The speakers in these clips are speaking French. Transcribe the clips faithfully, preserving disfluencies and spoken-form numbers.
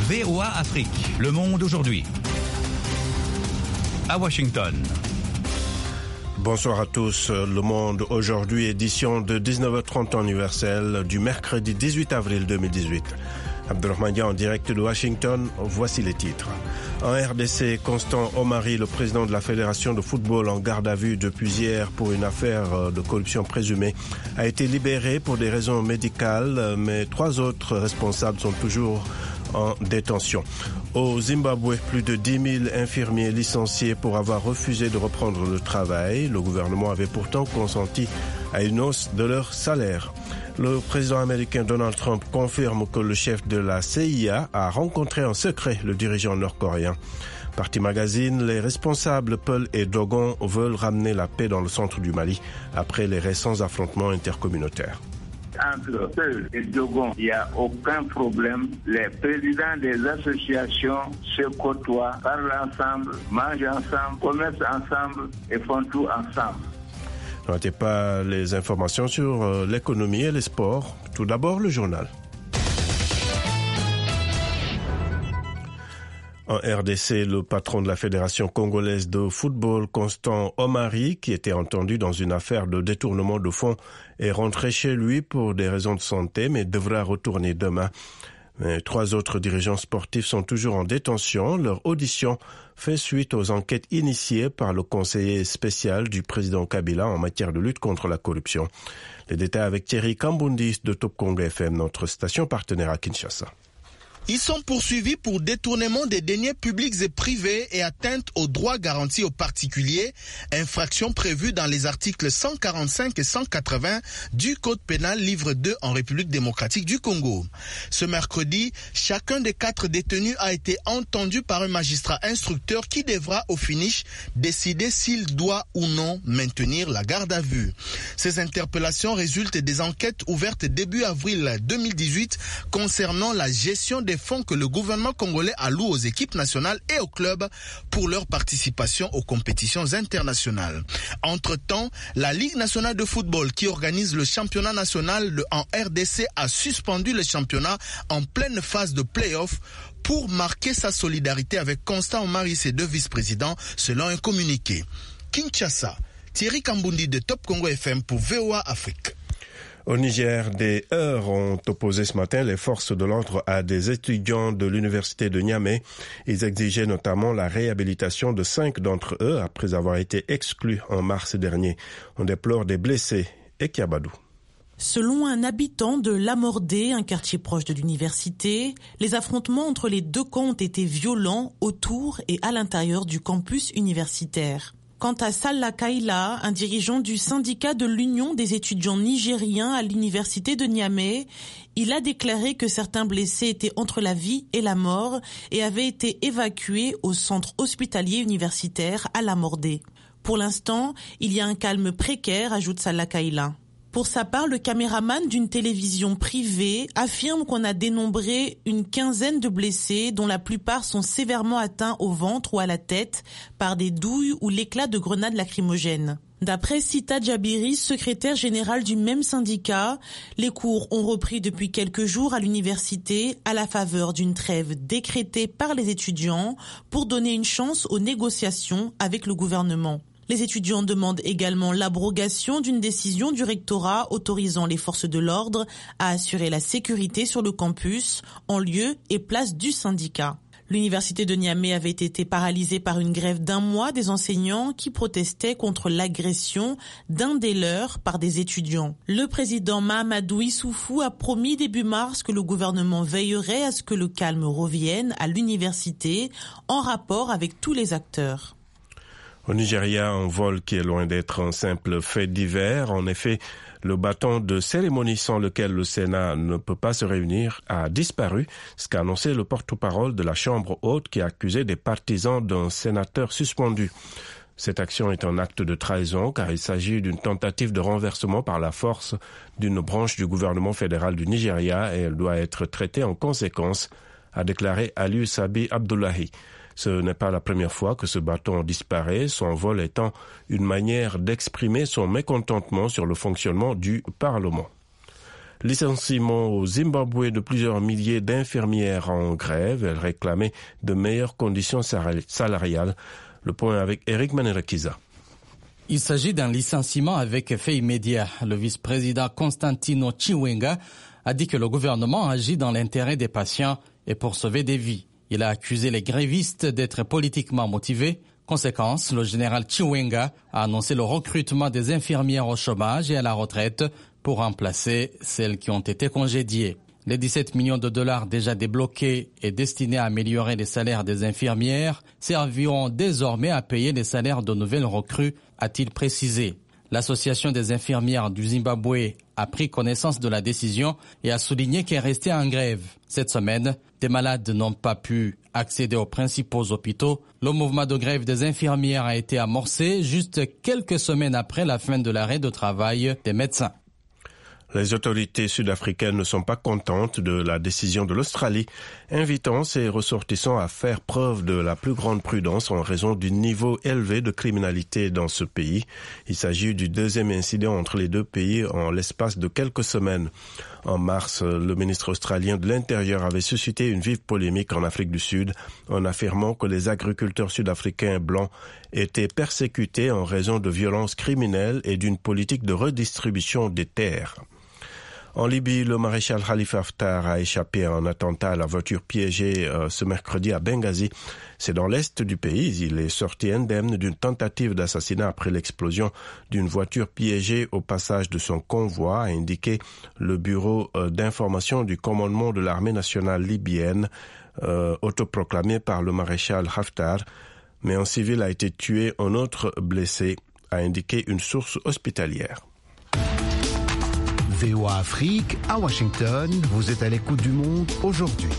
V O A Afrique. Le monde aujourd'hui. À Washington. Bonsoir à tous. Le Monde aujourd'hui, édition de dix-neuf heures trente temps universel du mercredi dix-huit avril deux mille dix-huit. Abdelrahman Dia en direct de Washington, voici les titres. En R D C, Constant Omari, le président de la Fédération de football en garde à vue depuis hier pour une affaire de corruption présumée, a été libéré pour des raisons médicales, mais trois autres responsables sont toujours en détention. Au Zimbabwe, plus de dix mille infirmiers licenciés pour avoir refusé de reprendre le travail. Le gouvernement avait pourtant consenti à une hausse de leur salaire. Le président américain Donald Trump confirme que le chef de la C I A a rencontré en secret le dirigeant nord-coréen. Parti Magazine, les responsables Peul et Dogon veulent ramener la paix dans le centre du Mali après les récents affrontements intercommunautaires. Entre Peul et Dogon, il n'y a aucun problème. Les présidents des associations se côtoient, parlent ensemble, mangent ensemble, commercent ensemble et font tout ensemble. Ne ratez pas les informations sur l'économie et les sports. Tout d'abord, le journal. En R D C, le patron de la Fédération congolaise de football, Constant Omari, qui était entendu dans une affaire de détournement de fonds, est rentré chez lui pour des raisons de santé, mais devra retourner demain. Mais trois autres dirigeants sportifs sont toujours en détention. Leur audition fait suite aux enquêtes initiées par le conseiller spécial du président Kabila en matière de lutte contre la corruption. Les détails avec Thierry Kambundis de Top Congo F M, notre station partenaire à Kinshasa. Ils sont poursuivis pour détournement des deniers publics et privés et atteinte aux droits garantis aux particuliers, infraction prévue dans les articles cent quarante-cinq et cent quatre-vingts du Code pénal livre deux en République démocratique du Congo. Ce mercredi, chacun des quatre détenus a été entendu par un magistrat instructeur qui devra au finish décider s'il doit ou non maintenir la garde à vue. Ces interpellations résultent des enquêtes ouvertes début avril deux mille dix-huit concernant la gestion des fonds que le gouvernement congolais alloue aux équipes nationales et aux clubs pour leur participation aux compétitions internationales. Entre-temps, la Ligue nationale de football qui organise le championnat national en R D C a suspendu le championnat en pleine phase de play-off pour marquer sa solidarité avec Constant Omari, ses deux vice-présidents, selon un communiqué. Kinshasa, Thierry Kambundi de Top Congo F M pour V O A Afrique. Au Niger, des heurts ont opposé ce matin les forces de l'ordre à des étudiants de l'université de Niamey. Ils exigeaient notamment la réhabilitation de cinq d'entre eux après avoir été exclus en mars dernier. On déplore des blessés. Et Kiabadou. Selon un habitant de Lamordé, un quartier proche de l'université, les affrontements entre les deux camps ont été violents autour et à l'intérieur du campus universitaire. Quant à Salah Kaila, un dirigeant du syndicat de l'Union des étudiants nigériens à l'université de Niamey, il a déclaré que certains blessés étaient entre la vie et la mort et avaient été évacués au centre hospitalier universitaire à Lamordé. Pour l'instant, il y a un calme précaire, ajoute Salah Kaila. Pour sa part, le caméraman d'une télévision privée affirme qu'on a dénombré une quinzaine de blessés dont la plupart sont sévèrement atteints au ventre ou à la tête par des douilles ou l'éclat de grenades lacrymogènes. D'après Sita Djabiri, secrétaire générale du même syndicat, les cours ont repris depuis quelques jours à l'université à la faveur d'une trêve décrétée par les étudiants pour donner une chance aux négociations avec le gouvernement. Les étudiants demandent également l'abrogation d'une décision du rectorat autorisant les forces de l'ordre à assurer la sécurité sur le campus en lieu et place du syndicat. L'université de Niamey avait été paralysée par une grève d'un mois des enseignants qui protestaient contre l'agression d'un des leurs par des étudiants. Le président Mahamadou Issoufou a promis début mars que le gouvernement veillerait à ce que le calme revienne à l'université en rapport avec tous les acteurs. Au Nigeria, un vol qui est loin d'être un simple fait divers. En effet, le bâton de cérémonie sans lequel le Sénat ne peut pas se réunir a disparu, ce qu'a annoncé le porte-parole de la Chambre haute qui a accusé des partisans d'un sénateur suspendu. Cette action est un acte de trahison car il s'agit d'une tentative de renversement par la force d'une branche du gouvernement fédéral du Nigeria et elle doit être traitée en conséquence, a déclaré Aliou Sabi Abdullahi. Ce n'est pas la première fois que ce bâton disparaît, son vol étant une manière d'exprimer son mécontentement sur le fonctionnement du Parlement. Licenciement au Zimbabwe de plusieurs milliers d'infirmières en grève. Elles réclamaient de meilleures conditions salariales. Le point avec Eric Manerakiza. Il s'agit d'un licenciement avec effet immédiat. Le vice-président Constantino Chiwenga a dit que le gouvernement agit dans l'intérêt des patients et pour sauver des vies. Il a accusé les grévistes d'être politiquement motivés. Conséquence, le général Chiwenga a annoncé le recrutement des infirmières au chômage et à la retraite pour remplacer celles qui ont été congédiées. Les dix-sept millions de dollars déjà débloqués et destinés à améliorer les salaires des infirmières serviront désormais à payer les salaires de nouvelles recrues, a-t-il précisé. L'association des infirmières du Zimbabwe a pris connaissance de la décision et a souligné qu'elle restait en grève. Cette semaine, des malades n'ont pas pu accéder aux principaux hôpitaux. Le mouvement de grève des infirmières a été amorcé juste quelques semaines après la fin de l'arrêt de travail des médecins. Les autorités sud-africaines ne sont pas contentes de la décision de l'Australie, invitant ses ressortissants à faire preuve de la plus grande prudence en raison du niveau élevé de criminalité dans ce pays. Il s'agit du deuxième incident entre les deux pays en l'espace de quelques semaines. En mars, le ministre australien de l'Intérieur avait suscité une vive polémique en Afrique du Sud en affirmant que les agriculteurs sud-africains blancs étaient persécutés en raison de violences criminelles et d'une politique de redistribution des terres. En Libye, le maréchal Khalifa Haftar a échappé à un attentat à la voiture piégée euh, ce mercredi à Benghazi. C'est dans l'est du pays. Il est sorti indemne d'une tentative d'assassinat après l'explosion d'une voiture piégée au passage de son convoi, a indiqué le bureau euh, d'information du commandement de l'armée nationale libyenne, euh, autoproclamé par le maréchal Haftar. Mais un civil a été tué, un autre blessé, a indiqué une source hospitalière. V O A Afrique, à Washington, vous êtes à l'écoute du monde aujourd'hui.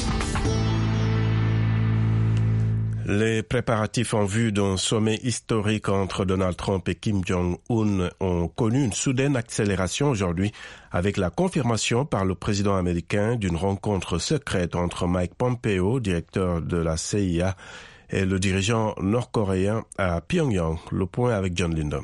Les préparatifs en vue d'un sommet historique entre Donald Trump et Kim Jong-un ont connu une soudaine accélération aujourd'hui avec la confirmation par le président américain d'une rencontre secrète entre Mike Pompeo, directeur de la C I A, et le dirigeant nord-coréen à Pyongyang. Le point avec John Linden.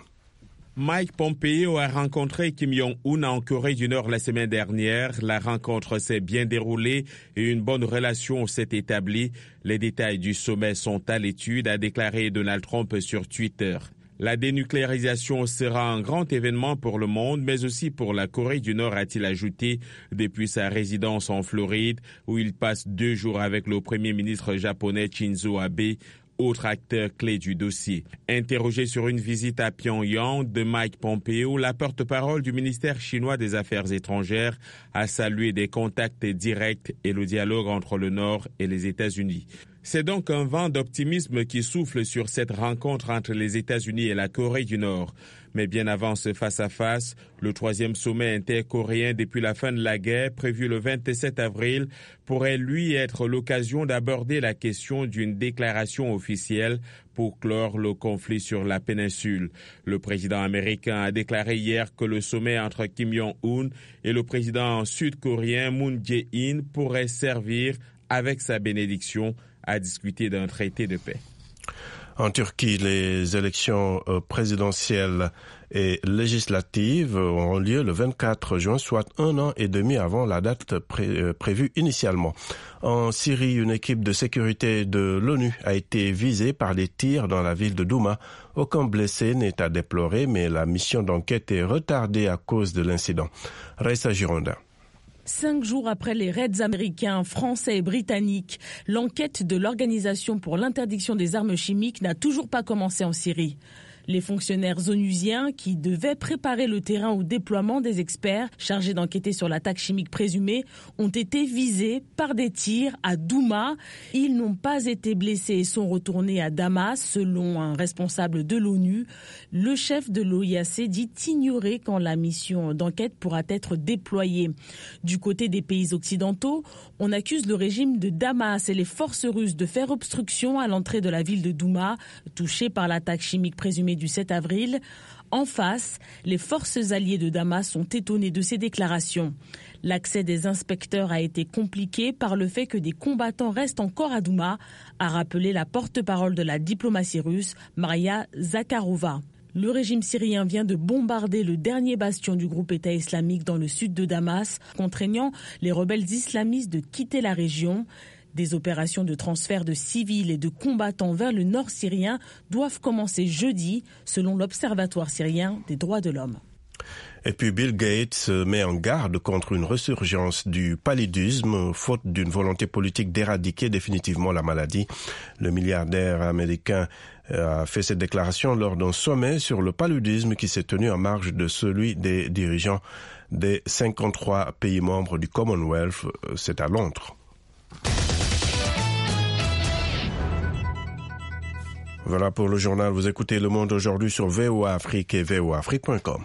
Mike Pompeo a rencontré Kim Jong-un en Corée du Nord la semaine dernière. La rencontre s'est bien déroulée et une bonne relation s'est établie. Les détails du sommet sont à l'étude, a déclaré Donald Trump sur Twitter. La dénucléarisation sera un grand événement pour le monde, mais aussi pour la Corée du Nord, a-t-il ajouté, depuis sa résidence en Floride, où il passe deux jours avec le premier ministre japonais Shinzo Abe, autre acteur clé du dossier. Interrogé sur une visite à Pyongyang de Mike Pompeo, la porte-parole du ministère chinois des Affaires étrangères a salué des contacts directs et le dialogue entre le Nord et les États-Unis. C'est donc un vent d'optimisme qui souffle sur cette rencontre entre les États-Unis et la Corée du Nord. Mais bien avant ce face-à-face, le troisième sommet intercoréen depuis la fin de la guerre, prévu le vingt-sept avril, pourrait lui être l'occasion d'aborder la question d'une déclaration officielle pour clore le conflit sur la péninsule. Le président américain a déclaré hier que le sommet entre Kim Jong-un et le président sud-coréen Moon Jae-in pourrait servir, avec sa bénédiction, à discuter d'un traité de paix. En Turquie, les élections présidentielles et législatives auront lieu le vingt-quatre juin, soit un an et demi avant la date pré- prévue initialement. En Syrie, une équipe de sécurité de l'ONU a été visée par des tirs dans la ville de Douma. Aucun blessé n'est à déplorer, mais la mission d'enquête est retardée à cause de l'incident. Raissa Gironda. Cinq jours après les raids américains, français et britanniques, l'enquête de l'Organisation pour l'interdiction des armes chimiques n'a toujours pas commencé en Syrie. Les fonctionnaires onusiens qui devaient préparer le terrain au déploiement des experts chargés d'enquêter sur l'attaque chimique présumée ont été visés par des tirs à Douma. Ils n'ont pas été blessés et sont retournés à Damas, selon un responsable de l'ONU. Le chef de l'O I A C dit ignorer quand la mission d'enquête pourra être déployée. Du côté des pays occidentaux, on accuse le régime de Damas et les forces russes de faire obstruction à l'entrée de la ville de Douma, touchée par l'attaque chimique présumée du sept avril. En face, les forces alliées de Damas sont étonnées de ces déclarations. L'accès des inspecteurs a été compliqué par le fait que des combattants restent encore à Douma, a rappelé la porte-parole de la diplomatie russe, Maria Zakharova. Le régime syrien vient de bombarder le dernier bastion du groupe État islamique dans le sud de Damas, contraignant les rebelles islamistes de quitter la région. Des opérations de transfert de civils et de combattants vers le nord syrien doivent commencer jeudi, selon l'Observatoire syrien des droits de l'homme. Et puis Bill Gates se met en garde contre une résurgence du paludisme, faute d'une volonté politique d'éradiquer définitivement la maladie. Le milliardaire américain a fait cette déclaration lors d'un sommet sur le paludisme qui s'est tenu en marge de celui des dirigeants des cinquante-trois pays membres du Commonwealth. C'est à Londres. Voilà pour le journal. Vous écoutez Le Monde aujourd'hui sur V O A Afrique et V O A Afrique point com.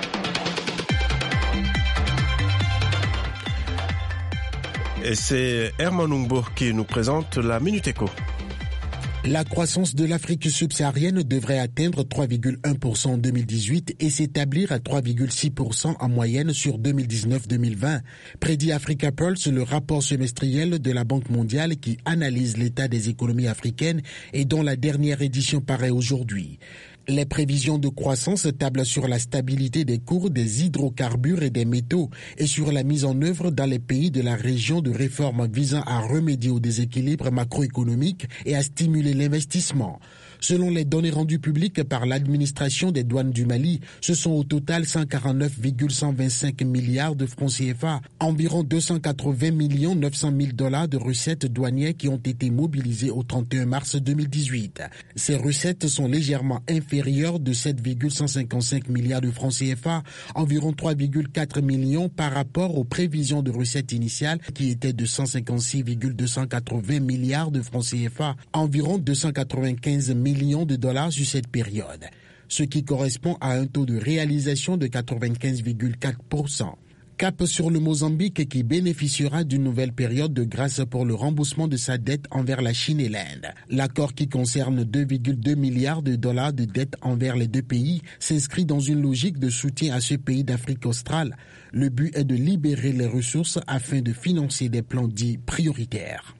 Et c'est Herman Nungbo qui nous présente la Minute Éco. La croissance de l'Afrique subsaharienne devrait atteindre trois virgule un pour cent en deux mille dix-huit et s'établir à trois virgule six pour cent en moyenne sur deux mille dix-neuf deux mille vingt, prédit Africa Pulse, le rapport semestriel de la Banque mondiale qui analyse l'état des économies africaines et dont la dernière édition paraît aujourd'hui. Les prévisions de croissance tablent sur la stabilité des cours des hydrocarbures et des métaux et sur la mise en œuvre dans les pays de la région de réformes visant à remédier au déséquilibre macroéconomique et à stimuler l'investissement. Selon les données rendues publiques par l'administration des douanes du Mali, ce sont au total cent quarante-neuf virgule cent vingt-cinq milliards de francs C F A, environ deux cent quatre-vingts millions neuf cent mille dollars de recettes douanières qui ont été mobilisées au trente et un mars deux mille dix-huit. Ces recettes sont légèrement inférieures de sept virgule cent cinquante-cinq milliards de francs C F A, environ trois virgule quatre millions par rapport aux prévisions de recettes initiales qui étaient de cent cinquante-six virgule deux cent quatre-vingts milliards de francs C F A, environ deux cent quatre-vingt-quinze millions de dollars sur cette période, ce qui correspond à un taux de réalisation de quatre-vingt-quinze virgule quatre pour cent. Cap sur le Mozambique qui bénéficiera d'une nouvelle période de grâce pour le remboursement de sa dette envers la Chine et l'Inde. L'accord qui concerne deux virgule deux milliards de dollars de dette envers les deux pays s'inscrit dans une logique de soutien à ce pays d'Afrique australe. Le but est de libérer les ressources afin de financer des plans dits prioritaires.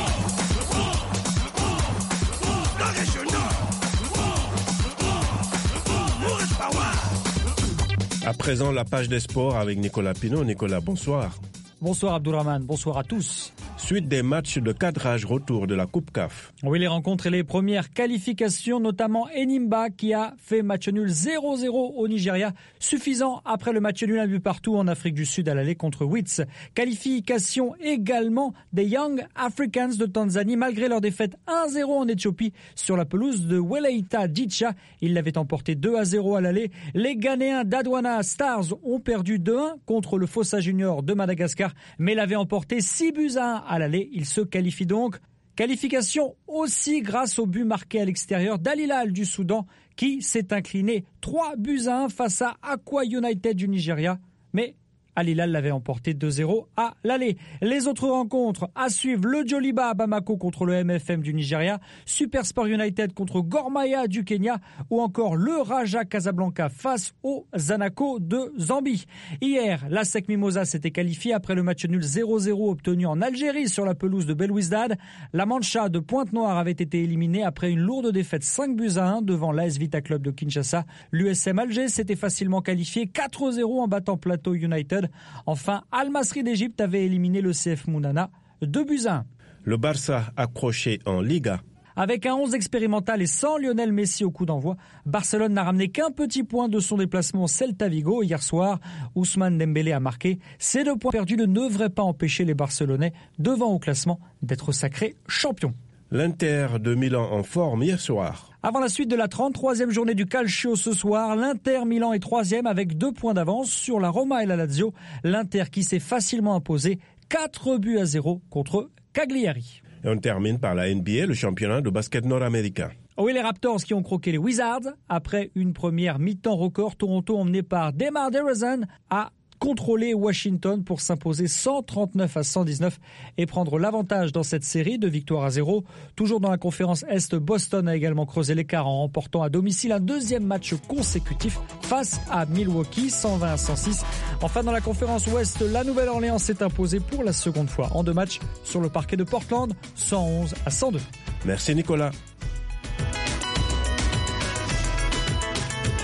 À présent, la page des sports avec Nicolas Pinault. Nicolas, bonsoir. Bonsoir Abdourahmane, bonsoir à tous. Suite des matchs de cadrage retour de la Coupe C A F. Oui, les rencontres et les premières qualifications, notamment Enimba qui a fait match nul zéro zéro au Nigeria, suffisant après le match nul un but partout en Afrique du Sud à l'aller contre Wits. Qualification également des Young Africans de Tanzanie malgré leur défaite un zéro en Éthiopie sur la pelouse de Weleita Dicha. Ils l'avaient emporté deux à zéro à l'aller. Les Ghanéens d'Adwana Stars ont perdu deux un contre le Fossa Junior de Madagascar, mais l'avaient emporté six buts à un à l'aller. Ils se qualifient donc. Qualification aussi grâce au but marqué à l'extérieur d'Al Hilal du Soudan qui s'est incliné trois buts à un face à Aqua United du Nigeria. Mais Al Hilal l'avait emporté deux zéro à l'aller. Les autres rencontres à suivre, le Joliba à Bamako contre le M F M du Nigeria, Supersport United contre Gor Mahia du Kenya ou encore le Raja Casablanca face au Zanaco de Zambie. Hier, l'A S E C Mimosa s'était qualifié après le match nul zéro zéro obtenu en Algérie sur la pelouse de Belouizdad. La Mancha de Pointe-Noire avait été éliminée après une lourde défaite cinq buts à un devant l'A S Vita Club de Kinshasa. L'U S M Alger s'était facilement qualifié quatre zéro en battant Plateau United. Enfin, Al Masry d'Égypte avait éliminé le C F Mounana deux buts à un. Le Barça accroché en Liga. Avec un onze expérimental et sans Lionel Messi au coup d'envoi, Barcelone n'a ramené qu'un petit point de son déplacement Celta Vigo hier soir. Ousmane Dembélé a marqué. Ces deux points perdus ne devraient pas empêcher les Barcelonais, devant au classement, d'être sacrés champions. L'Inter de Milan en forme hier soir. Avant la suite de la trente-troisième journée du Calcio ce soir, l'Inter Milan est troisième avec deux points d'avance sur la Roma et la Lazio. L'Inter qui s'est facilement imposé quatre buts à zéro contre Cagliari. Et on termine par la N B A, le championnat de basket nord-américain. Oui, les Raptors qui ont croqué les Wizards. Après une première mi-temps record, Toronto emmené par DeMar DeRozan a contrôler Washington pour s'imposer cent trente-neuf à cent dix-neuf et prendre l'avantage dans cette série de victoires à zéro. Toujours dans la conférence Est, Boston a également creusé l'écart en remportant à domicile un deuxième match consécutif face à Milwaukee, cent vingt à cent six. Enfin, dans la conférence Ouest, la Nouvelle-Orléans s'est imposée pour la seconde fois en deux matchs sur le parquet de Portland, cent onze à cent deux. Merci Nicolas.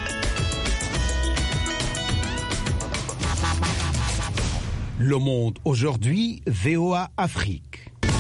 Le Monde aujourd'hui, V O A Afrique.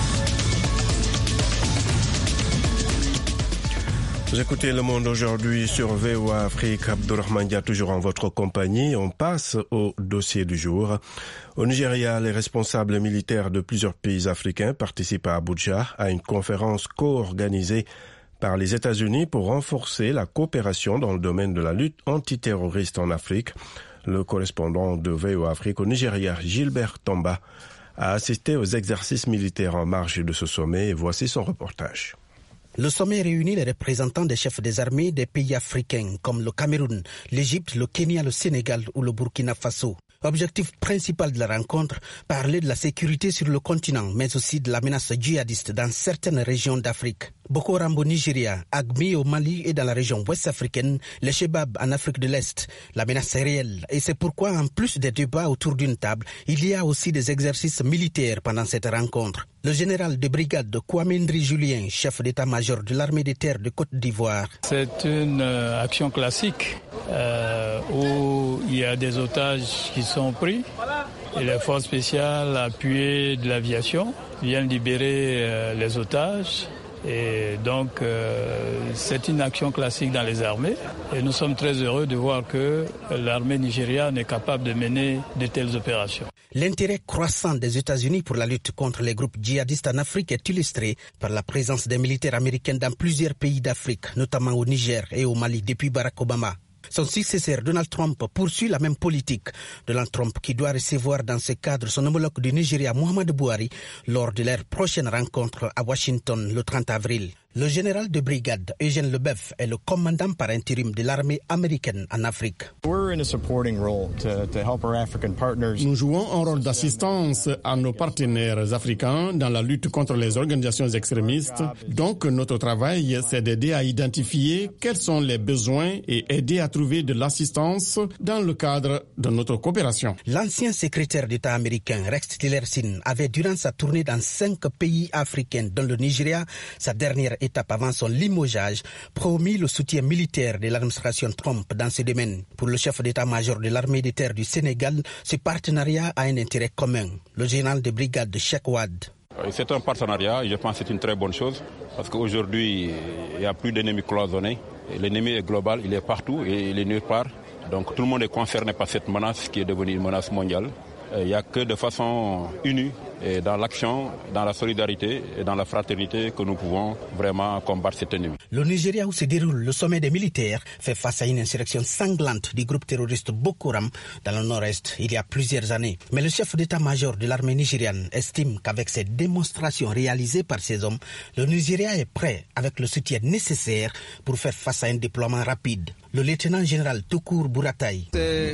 Vous écoutez Le Monde aujourd'hui sur V O A Afrique. Abdourahmane Dia toujours en votre compagnie. On passe au dossier du jour. Au Nigeria, les responsables militaires de plusieurs pays africains participent à Abuja à une conférence co-organisée par les États-Unis pour renforcer la coopération dans le domaine de la lutte antiterroriste en Afrique. Le correspondant de V O A Afrique au Nigeria, Gilbert Tamba, a assisté aux exercices militaires en marge de ce sommet et voici son reportage. Le sommet réunit les représentants des chefs des armées des pays africains comme le Cameroun, l'Égypte, le Kenya, le Sénégal ou le Burkina Faso. Objectif principal de la rencontre, parler de la sécurité sur le continent, mais aussi de la menace djihadiste dans certaines régions d'Afrique. Boko Haram au Nigeria, Agmi au Mali et dans la région ouest-africaine, les Chebab en Afrique de l'Est. La menace est réelle et c'est pourquoi, en plus des débats autour d'une table, il y a aussi des exercices militaires pendant cette rencontre. Le général de brigade de Kwame Ndri Julien, chef d'état-major de l'armée des terres de Côte d'Ivoire. C'est une euh, action classique euh, où il y a des otages qui sont pris et les forces spéciales appuyées de l'aviation viennent libérer euh, les otages. Et donc, euh, c'est une action classique dans les armées. Et nous sommes très heureux de voir que l'armée nigériane est capable de mener de telles opérations. L'intérêt croissant des États-Unis pour la lutte contre les groupes djihadistes en Afrique est illustré par la présence des militaires américains dans plusieurs pays d'Afrique, notamment au Niger et au Mali depuis Barack Obama. Son successeur, Donald Trump, poursuit la même politique. Donald Trump qui doit recevoir dans ce cadre son homologue du Nigeria, Muhammadu Buhari, lors de leur prochaine rencontre à Washington le trente avril. Le général de brigade, Eugène Leboeuf, est le commandant par intérim de l'armée américaine en Afrique. Nous jouons un rôle d'assistance à nos partenaires africains dans la lutte contre les organisations extrémistes. Donc, notre travail, c'est d'aider à identifier quels sont les besoins et aider à trouver de l'assistance dans le cadre de notre coopération. L'ancien secrétaire d'État américain, Rex Tillerson, avait durant sa tournée dans cinq pays africains, dont le Nigeria, sa dernière étape avant son limogeage, promis le soutien militaire de l'administration Trump dans ce domaine. Pour le chef d'état-major de l'armée des terres du Sénégal, ce partenariat a un intérêt commun. Le général de brigade de Cheikh Wade. C'est un partenariat et je pense que c'est une très bonne chose parce qu'aujourd'hui, il n'y a plus d'ennemis cloisonnés. L'ennemi est global, il est partout et il est nulle part. Donc tout le monde est concerné par cette menace qui est devenue une menace mondiale. Il n'y a que de façon unie, et dans l'action, dans la solidarité et dans la fraternité que nous pouvons vraiment combattre cet ennemi. Le Nigeria où se déroule le sommet des militaires fait face à une insurrection sanglante du groupe terroriste Boko Haram dans le nord-est il y a plusieurs années. Mais le chef d'état-major de l'armée nigériane estime qu'avec ces démonstrations réalisées par ces hommes, le Nigeria est prêt avec le soutien nécessaire pour faire face à un déploiement rapide. Le lieutenant-général Tukur Buratai.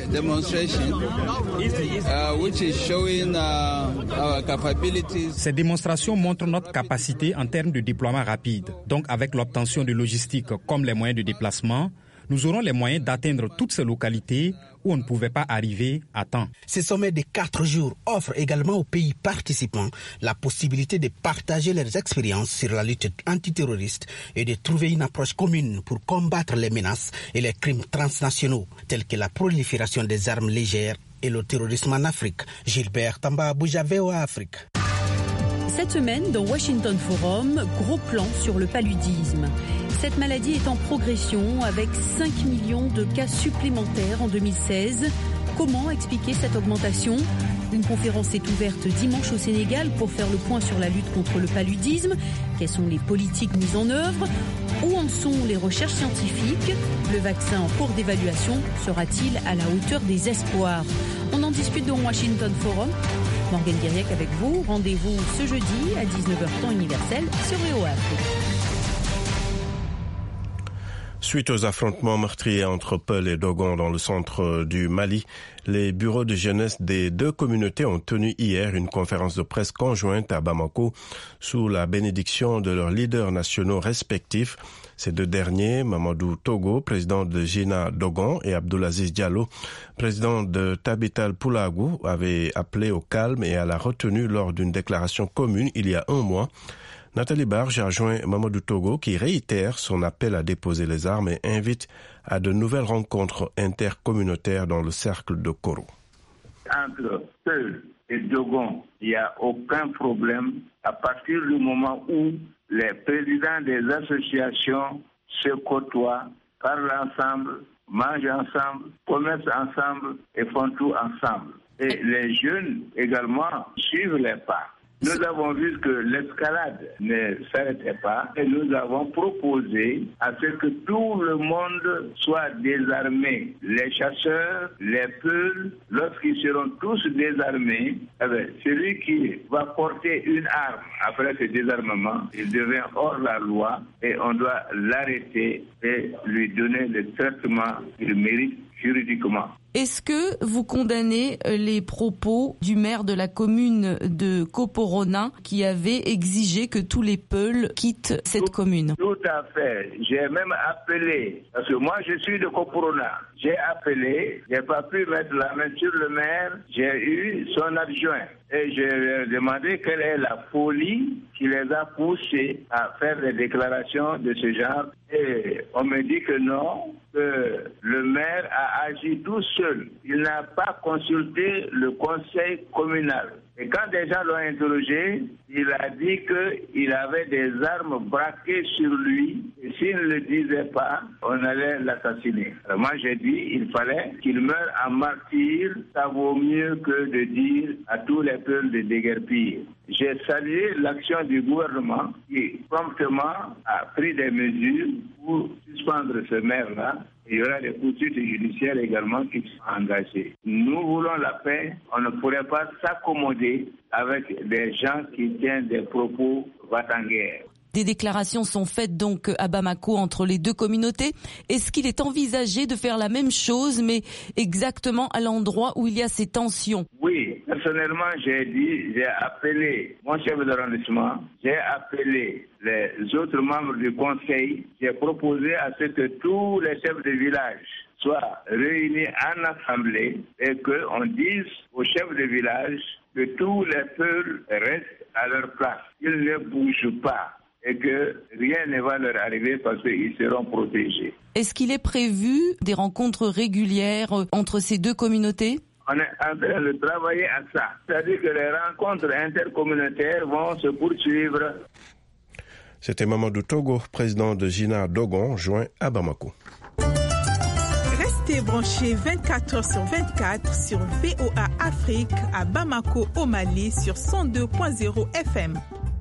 Ces démonstrations montrent notre capacité en termes de déploiement rapide. Donc avec l'obtention de logistique comme les moyens de déplacement, nous aurons les moyens d'atteindre toutes ces localités où on ne pouvait pas arriver à temps. Ces sommets de quatre jours offrent également aux pays participants la possibilité de partager leurs expériences sur la lutte antiterroriste et de trouver une approche commune pour combattre les menaces et les crimes transnationaux tels que la prolifération des armes légères et le terrorisme en Afrique. Gilbert Tamba, Abuja, V O A Afrique. Cette semaine, dans Washington Forum, gros plan sur le paludisme. Cette maladie est en progression avec cinq millions de cas supplémentaires en deux mille seize. Comment expliquer cette augmentation ? Une conférence est ouverte dimanche au Sénégal pour faire le point sur la lutte contre le paludisme. Quelles sont les politiques mises en œuvre ? Où en sont les recherches scientifiques ? Le vaccin en cours d'évaluation sera-t-il à la hauteur des espoirs ? On en discute dans Washington Forum. Morgane Guiriec avec vous. Rendez-vous ce jeudi à dix-neuf heures temps universel sur V O A Afrique. Suite aux affrontements meurtriers entre Peul et Dogon dans le centre du Mali, les bureaux de jeunesse des deux communautés ont tenu hier une conférence de presse conjointe à Bamako sous la bénédiction de leurs leaders nationaux respectifs. Ces deux derniers, Mamadou Togo, président de Gina Dogon, et Abdoulaziz Diallo, président de Tabital Poulagou, avaient appelé au calme et à la retenue lors d'une déclaration commune il y a un mois. Nathalie Barge a rejoint Mamadou Togo qui réitère son appel à déposer les armes et invite à de nouvelles rencontres intercommunautaires dans le cercle de Koro. Entre Peul et Dogon, il n'y a aucun problème à partir du moment où les présidents des associations se côtoient, parlent ensemble, mangent ensemble, commercent ensemble et font tout ensemble. Et les jeunes également suivent les pas. Nous avons vu que l'escalade ne s'arrêtait pas et nous avons proposé à ce que tout le monde soit désarmé. Les chasseurs, les peuls, lorsqu'ils seront tous désarmés, eh bien, celui qui va porter une arme après ce désarmement, il devient hors la loi et on doit l'arrêter et lui donner le traitement qu'il mérite juridiquement. Est-ce que vous condamnez les propos du maire de la commune de Koporona qui avait exigé que tous les Peuls quittent cette tout, commune? Tout à fait. J'ai même appelé, parce que moi je suis de Koporona, j'ai appelé, j'ai pas pu mettre la main sur le maire, j'ai eu son adjoint. Et je lui ai demandé quelle est la folie qui les a poussés à faire des déclarations de ce genre. Et on me dit que non, que le maire a agi tout seul. Il n'a pas consulté le conseil communal. Et quand des gens l'ont interrogé, il a dit qu'il avait des armes braquées sur lui. Et s'il ne le disait pas, on allait l'assassiner. Alors moi, j'ai dit qu'il fallait qu'il meure en martyr. Ça vaut mieux que de dire à tous les peuples de déguerpir. J'ai salué l'action du gouvernement qui promptement a pris des mesures pour suspendre ce maire-là. Il y aura des poursuites judiciaires également qui sont engagées. Nous voulons la paix. On ne pourrait pas s'accommoder avec des gens qui tiennent des propos va-t-en-guerre. Des déclarations sont faites donc à Bamako entre les deux communautés. Est-ce qu'il est envisagé de faire la même chose, mais exactement à l'endroit où il y a ces tensions? Oui, personnellement, j'ai dit, j'ai appelé mon chef d'arrondissement, j'ai appelé les autres membres du conseil, j'ai proposé à ce que tous les chefs de village soient réunis en assemblée et qu'on dise aux chefs de village que tous les peuples restent à leur place, qu'ils ne bougent pas et que rien ne va leur arriver parce qu'ils seront protégés. Est-ce qu'il est prévu des rencontres régulières entre ces deux communautés? On est en train de travailler à ça. C'est-à-dire que les rencontres intercommunautaires vont se poursuivre. C'était Mamadou Togo, président de Gina Dogon, joint à Bamako. Restez branchés vingt-quatre heures sur vingt-quatre sur V O A Afrique à Bamako au Mali sur cent deux point zéro F M.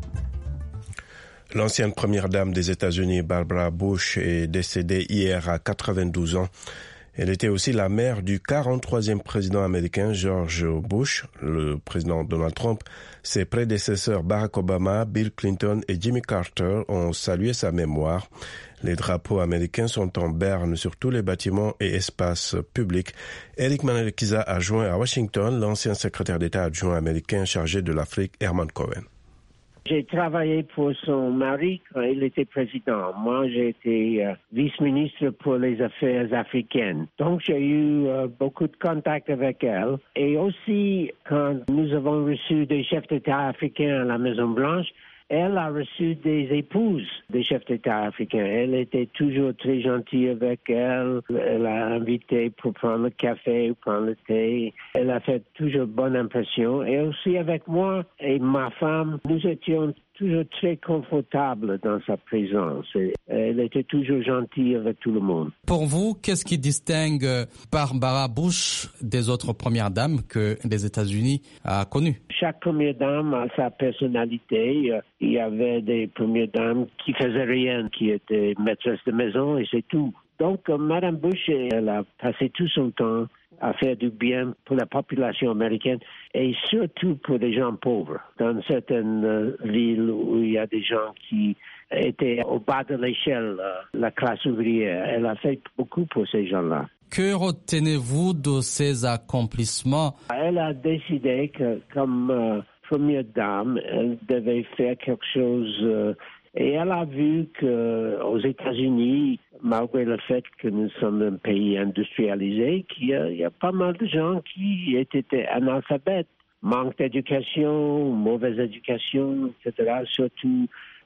L'ancienne première dame des États-Unis, Barbara Bush, est décédée hier à quatre-vingt-douze ans. Elle était aussi la mère du quarante-troisième président américain, George Bush. Le président Donald Trump, ses prédécesseurs Barack Obama, Bill Clinton et Jimmy Carter ont salué sa mémoire. Les drapeaux américains sont en berne sur tous les bâtiments et espaces publics. Eric Manelkiza a joint à Washington l'ancien secrétaire d'État adjoint américain chargé de l'Afrique, Herman Cohen. J'ai travaillé pour son mari quand il était président. Moi, j'ai été euh, vice-ministre pour les affaires africaines. Donc, j'ai eu euh, beaucoup de contacts avec elle. Et aussi, quand nous avons reçu des chefs d'État africains à la Maison-Blanche, elle a reçu des épouses des chefs d'État africains. Elle était toujours très gentille avec elle. Elle a invité pour prendre le café ou prendre le thé. Elle a fait toujours bonne impression. Et aussi avec moi et ma femme, nous étions toujours très confortables dans sa présence. Elle était toujours gentille avec tout le monde. Pour vous, qu'est-ce qui distingue Barbara Bush des autres premières dames que les États-Unis ont connues? Chaque première dame a sa personnalité. Il y avait des premières dames qui faisaient rien, qui étaient maîtresses de maison et c'est tout. Donc, Mme Bush, elle a passé tout son temps à faire du bien pour la population américaine et surtout pour les gens pauvres. Dans certaines euh, villes où il y a des gens qui étaient au bas de l'échelle, euh, la classe ouvrière, elle a fait beaucoup pour ces gens-là. Que retenez-vous de ces accomplissements? Elle a décidé que, comme euh, première dame, elle devait faire quelque chose euh, et elle a vu qu'aux États-Unis, malgré le fait que nous sommes un pays industrialisé, qu'il y a, il y a pas mal de gens qui étaient analphabètes, manque d'éducation, mauvaise éducation, et cetera, surtout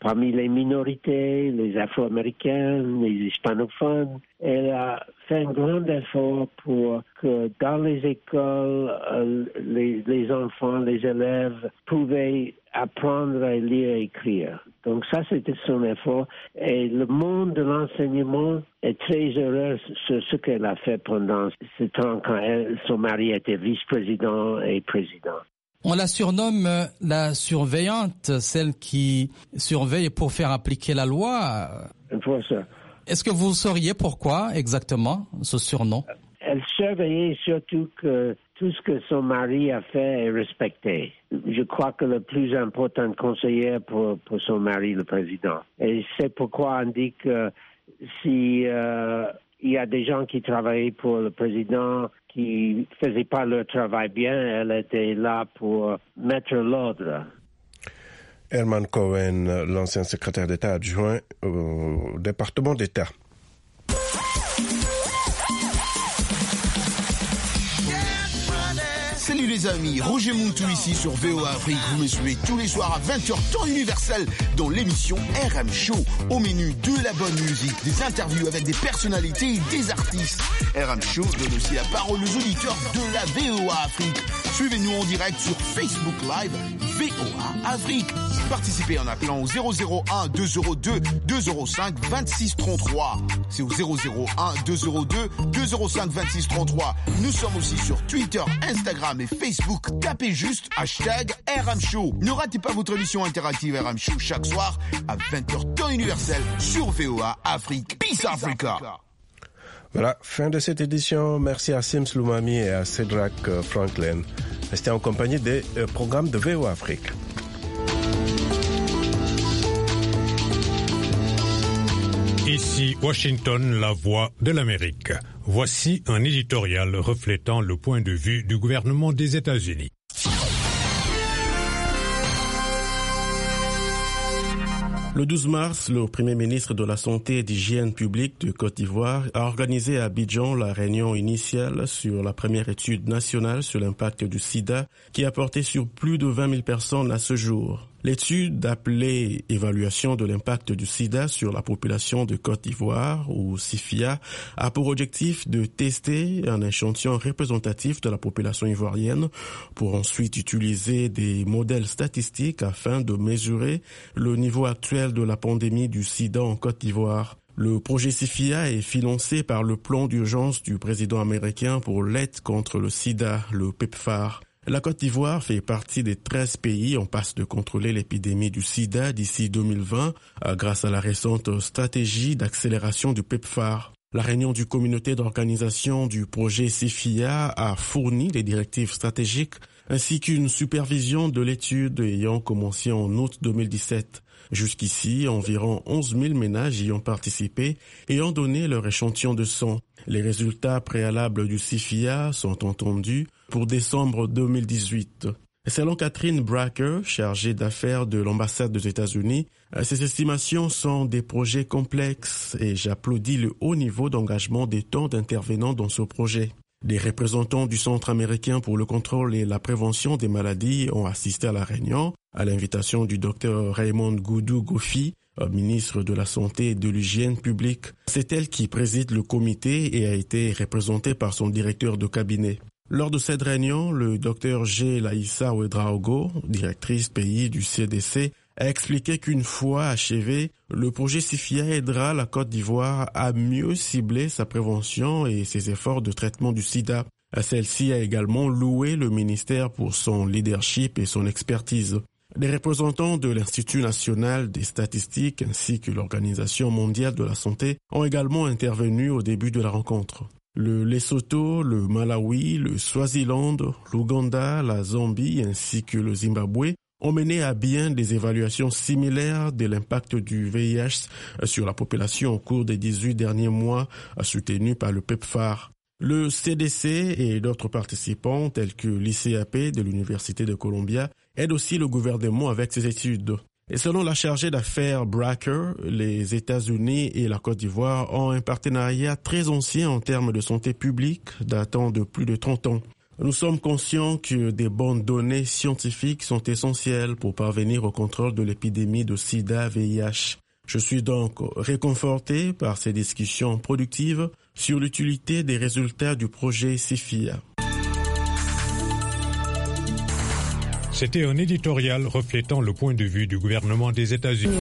parmi les minorités, les Afro-Américains, les hispanophones. Elle a fait un grand effort pour que dans les écoles, euh, les, les enfants, les élèves pouvaient apprendre à lire et écrire. Donc ça, c'était son effort. Et le monde de l'enseignement est très heureux sur ce qu'elle a fait pendant ce temps quand elle, son mari était vice-président et président. On la surnomme la surveillante, celle qui surveille pour faire appliquer la loi. Enforcer. Est-ce que vous sauriez pourquoi exactement ce surnom? Elle surveillait surtout que tout ce que son mari a fait est respecté. Je crois que le plus important conseiller pour, pour son mari, le président. Et c'est pourquoi on dit que si euh, il y a des gens qui travaillaient pour le président qui ne faisaient pas leur travail bien, elle était là pour mettre l'ordre. Herman Cohen, l'ancien secrétaire d'État adjoint au département d'État. Salut les amis, Roger Mountou ici sur V O A Afrique. Vous me suivez tous les soirs à vingt heures temps universel dans l'émission R M Show. Au menu de la bonne musique, des interviews avec des personnalités et des artistes. R M Show donne aussi la parole aux auditeurs de la V O A Afrique. Suivez-nous en direct sur Facebook Live V O A Afrique. Participez en appelant au zéro zéro un deux zéro deux deux zéro cinq vingt-six trente-trois. C'est au zéro zéro un deux zéro deux deux zéro cinq vingt-six trente-trois. Nous sommes aussi sur Twitter, Instagram et Facebook. Tapez juste hashtag R M Show. Ne ratez pas votre émission interactive R M Show chaque soir à vingt heures temps universel sur V O A Afrique. Peace Africa. Voilà, fin de cette édition. Merci à Sims Loumami et à Cédric Franklin. Restez en compagnie des programmes de V O A Afrique. Ici Washington, la voix de l'Amérique. Voici un éditorial reflétant le point de vue du gouvernement des États-Unis. Le douze mars, le Premier ministre de la Santé et d'Hygiène publique de Côte d'Ivoire a organisé à Abidjan la réunion initiale sur la première étude nationale sur l'impact du sida qui a porté sur plus de vingt mille personnes à ce jour. L'étude appelée « Évaluation de l'impact du sida sur la population de Côte d'Ivoire » ou SIFIA a pour objectif de tester un échantillon représentatif de la population ivoirienne pour ensuite utiliser des modèles statistiques afin de mesurer le niveau actuel de la pandémie du sida en Côte d'Ivoire. Le projet SIFIA est financé par le plan d'urgence du président américain pour l'aide contre le sida, le PEPFAR. La Côte d'Ivoire fait partie des treize pays en passe de contrôler l'épidémie du sida d'ici deux mille vingt grâce à la récente stratégie d'accélération du PEPFAR. La réunion du comité d'organisation du projet SIFIA a fourni des directives stratégiques ainsi qu'une supervision de l'étude ayant commencé en août deux mille dix-sept. Jusqu'ici, environ onze mille ménages y ont participé et ont donné leur échantillon de sang. Les résultats préalables du SIFIA sont entendus pour décembre deux mille dix-huit. Selon Catherine Bracker, chargée d'affaires de l'ambassade des États-Unis, ces estimations sont des projets complexes et j'applaudis le haut niveau d'engagement des tant d'intervenants dans ce projet. Des représentants du Centre américain pour le contrôle et la prévention des maladies ont assisté à la réunion, à l'invitation du docteur Raymond Goudou Gofi, ministre de la Santé et de l'Hygiène publique. C'est elle qui préside le comité et a été représentée par son directeur de cabinet. Lors de cette réunion, le docteur G. Laïssa Ouedraogo, directrice pays du C D C, a expliqué qu'une fois achevé, le projet SIFIA aidera la Côte d'Ivoire à mieux cibler sa prévention et ses efforts de traitement du sida. Celle-ci a également loué le ministère pour son leadership et son expertise. Les représentants de l'Institut national des statistiques ainsi que l'Organisation mondiale de la santé ont également intervenu au début de la rencontre. Le Lesotho, le Malawi, le Swaziland, l'Ouganda, la Zambie ainsi que le Zimbabwe ont mené à bien des évaluations similaires de l'impact du V I H sur la population au cours des dix-huit derniers mois, soutenues par le PEPFAR. Le C D C et d'autres participants, tels que l'I C A P de l'Université de Columbia, aident aussi le gouvernement avec ces études. Et selon la chargée d'affaires Bracker, les États-Unis et la Côte d'Ivoire ont un partenariat très ancien en termes de santé publique, datant de plus de trente ans. Nous sommes conscients que des bonnes données scientifiques sont essentielles pour parvenir au contrôle de l'épidémie de sida V I H. Je suis donc réconforté par ces discussions productives sur l'utilité des résultats du projet SIFIA. C'était un éditorial reflétant le point de vue du gouvernement des États-Unis.